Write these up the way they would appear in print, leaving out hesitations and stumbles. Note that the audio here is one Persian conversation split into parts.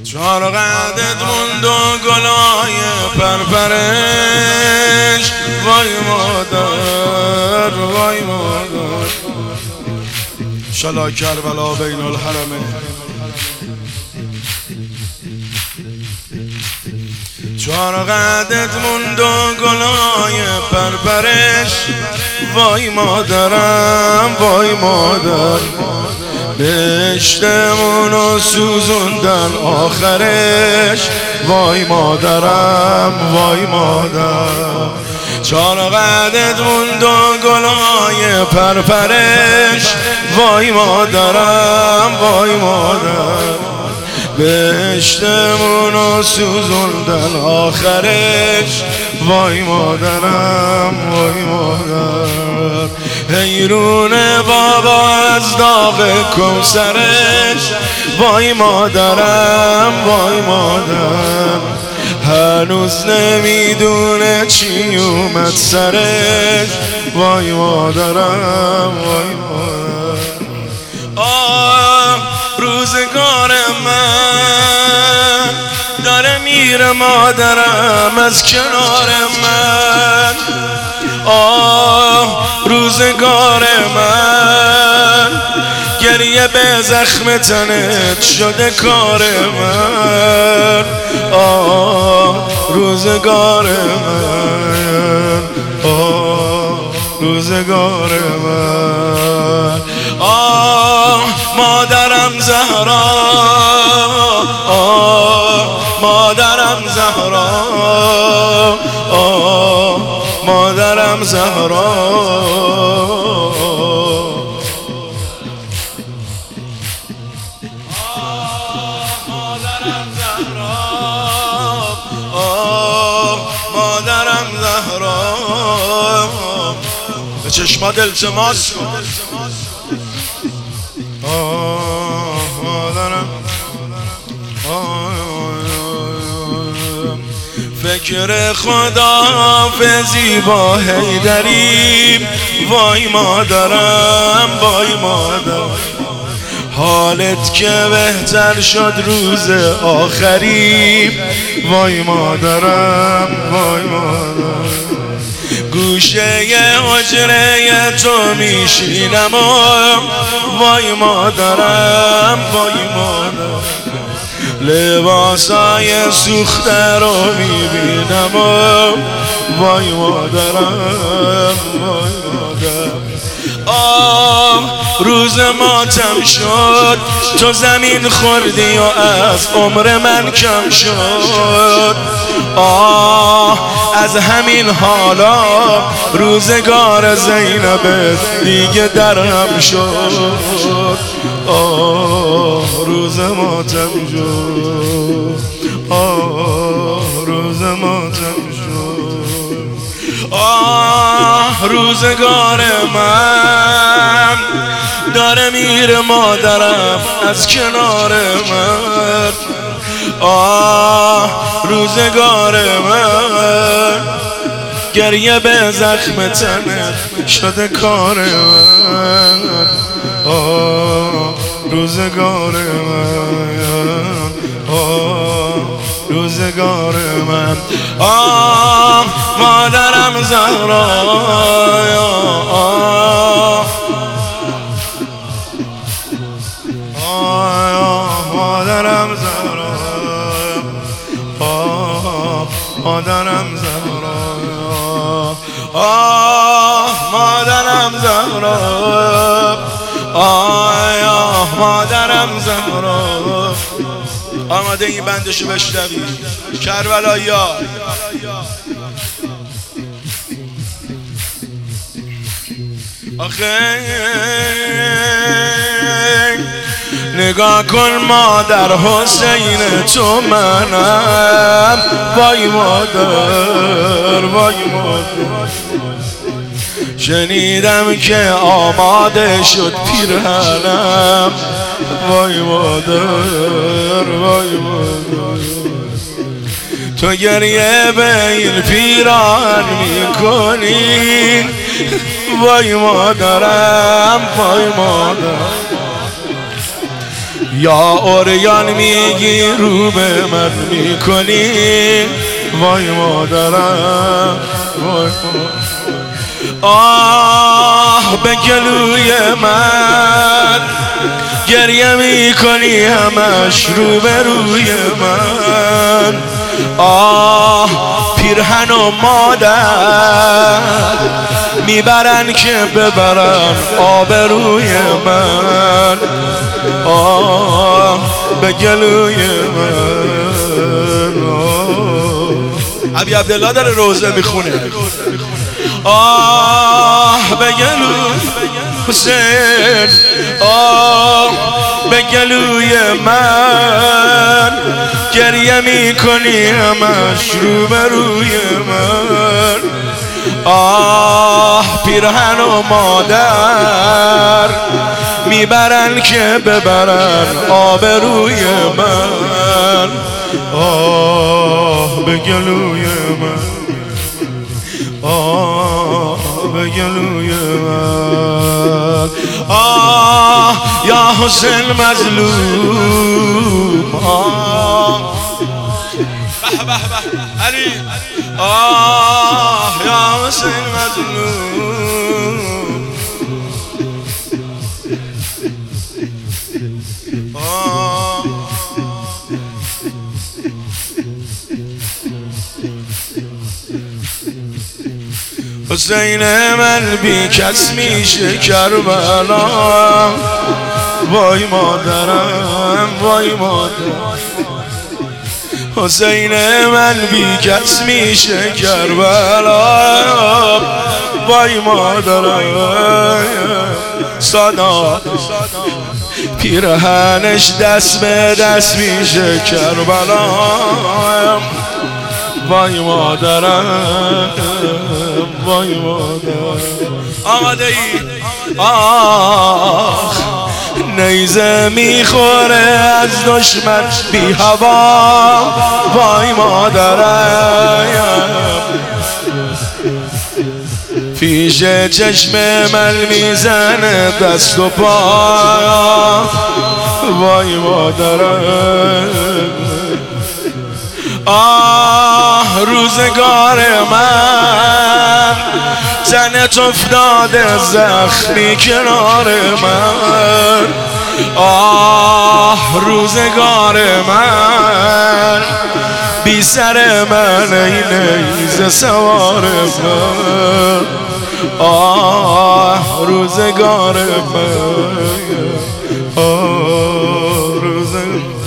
چهار قدت موند و گلای پرپرش وای مادر وای مادر شلا کربلا بین الحرمین. چهار قدت موند و گلای پرپرش وای مادرم وای مادر بهشتمونو سوزوندن آخرش وای مادرم وای مادر. چهار قدت موند و گلای پرپرش وای مادرم وای مادر بهشتمونو سوزوندن آخرش وای مادرم وای مادر. حیرون بابا از داغ کوثرش وای مادرم وای مادر هنوز نمیدونه چی اومد سرش وای مادرم وای مادر. روزگار من داره میره مادرم از کنار من. روزگار من گریه به زخم تنت شده کار من. روزگار من روزگار من. مادرم زهرا مادرم زهرا مادرم زهرا مادرم زهرا مادرم زهرا به چشمات التماس مادرم. فکر خداحافظی با حیدریم وای مادرم وای مادر. حالت که بهتر شد روز آخریم وای مادرم وای مادر. گوشه حجره تو میشینم وای مادرم وای مادر. لباسای سوخته رو میبینم وای مادرم وای مادر. روز ماتم شد تو زمین خوردی و از عمر من کم شد. از همین حالا روزگار زینب دیگه درهم شد. روز ماتم شد روز ماتم شد. روزگار من داره میره مادرم از کنار من. روزگار من گریه به زخم تنت شده کار من. روزگار من روزگار من. مادرم زهرا مادرم زهرا مادرم زهرا مادرم زهرا مادرم زهرا. آماده این بندشو بشنوی کربلایا. آخه نگاه کن مادر حسین تو منم وای مادر وای مادر. شنیدم که آماده شد پیرهنم وای مادر وای مادر. تو گریه به این پیران میکنی وای مادرم وای مادر. یا اوریان میگی رو به من میکنی، وای مادرم وای آه به گلوی من گریه میکنی همش رو به روی من. آه پیرهن و مادر میبرن که ببرن آبروی من. آه به گلوی من. ابی عبدالله داره روزه میخونه. آه به گلوی حسین، آه به گلوی من گریه میکنی همش رو به روی من. آه پیرهن و مادر میبرن که ببرن آبروی من. آه به گلوی من، آه به گلوی من. آه یا حسین مظلوم، آه به به به علی. آه یا حسین مظلوم، آه حسین من بی کس میشه کربلا، وای مادرم وای مادرم. حسین من بی کس میشه کربلا، وای مادرم. صدا پیرهنش دست به دست میشه کربلا، وای مادرم وای مادرم. آماده ای؟ آخ نیزه میخوره از دشمن بی هوا، وای مادرم. پیش چشم من میزنه دست و پا، وای مادرم. آه روزگار من زنت افتاده زخمی کنار من. آه روزگار من بی سر من ای نیزه سوار من. آه روزگار من، آه روزگار.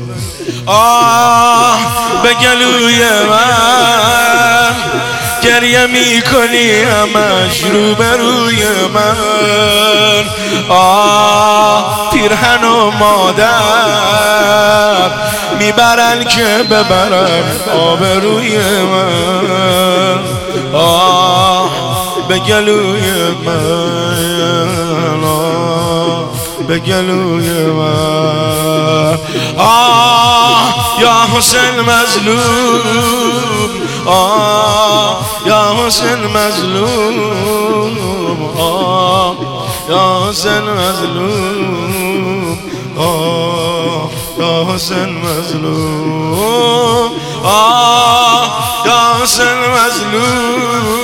آه به گلوی من گریه میکنی همش رو به روی من. آه پیرهن و مادر میبرن که ببرن آبروی من. آه به گلوی من، آه به گلوی من. آه یا حسین مظلوم، آه یا حسین مظلوم، آه یا حسین مظلوم، آه یا حسین مظلوم، آه یا حسین مظلوم.